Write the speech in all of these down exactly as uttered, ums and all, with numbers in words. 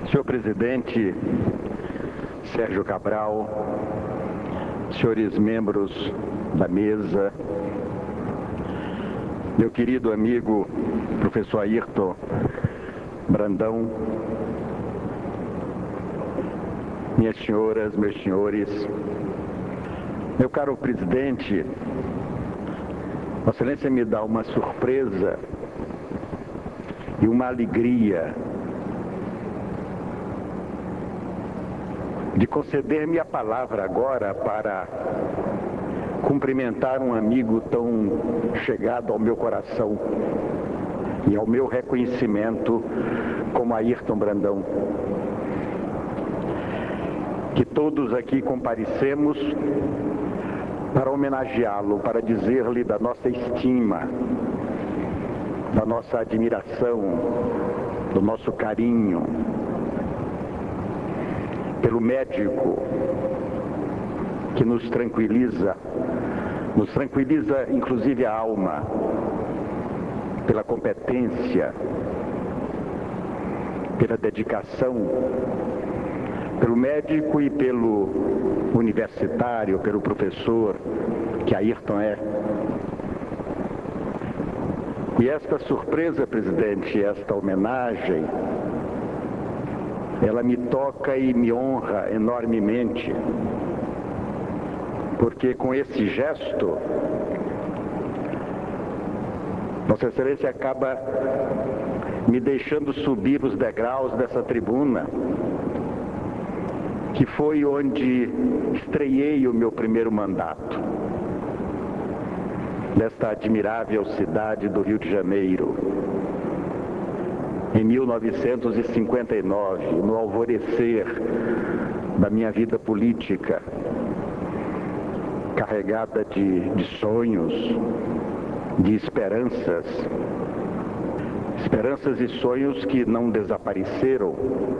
Senhor presidente Sérgio Cabral, senhores membros da mesa, meu querido amigo professor Ayrton Brandão, minhas senhoras, meus senhores, meu caro presidente, Vossa Excelência me dá uma surpresa e uma alegria de conceder-me a palavra agora para cumprimentar um amigo tão chegado ao meu coração e ao meu reconhecimento como Ayrton Brandão. Que todos aqui comparecemos para homenageá-lo, para dizer-lhe da nossa estima, da nossa admiração, do nosso carinho pelo médico que nos tranquiliza, nos tranquiliza inclusive a alma, pela competência, pela dedicação, pelo médico e pelo universitário, pelo professor que Ayrton é. E esta surpresa, presidente, esta homenagem, ela me toca e me honra enormemente, porque com esse gesto, Vossa Excelência acaba me deixando subir os degraus dessa tribuna, que foi onde estreiei o meu primeiro mandato, nesta admirável cidade do Rio de Janeiro, em mil novecentos e cinquenta e nove, no alvorecer da minha vida política, carregada de, de sonhos, de esperanças, esperanças e sonhos que não desapareceram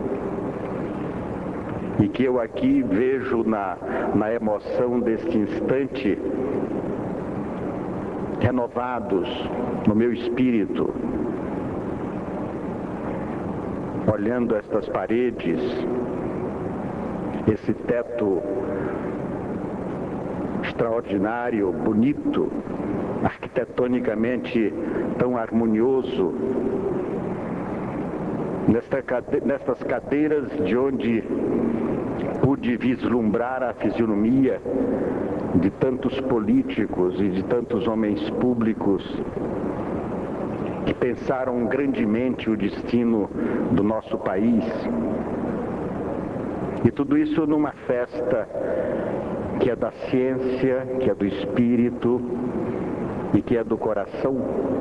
e que eu aqui vejo na, na emoção deste instante renovados no meu espírito, olhando estas paredes, esse teto extraordinário, bonito, arquitetonicamente tão harmonioso, nesta cade- nestas cadeiras de onde pude vislumbrar a fisionomia de tantos políticos e de tantos homens públicos que pensaram grandemente o destino do nosso país. E tudo isso numa festa que é da ciência, que é do espírito e que é do coração,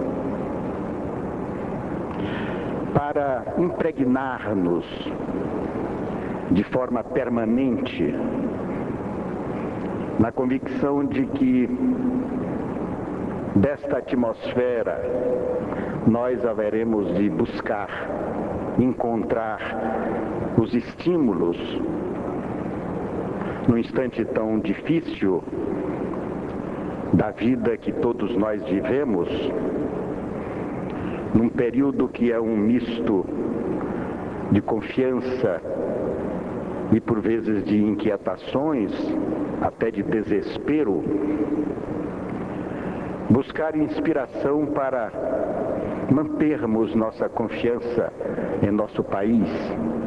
para impregnar-nos de forma permanente na convicção de que desta atmosfera nós haveremos de buscar, encontrar os estímulos num instante tão difícil da vida que todos nós vivemos, num período que é um misto de confiança e por vezes de inquietações, até de desespero, buscar inspiração para mantermos nossa confiança em nosso país,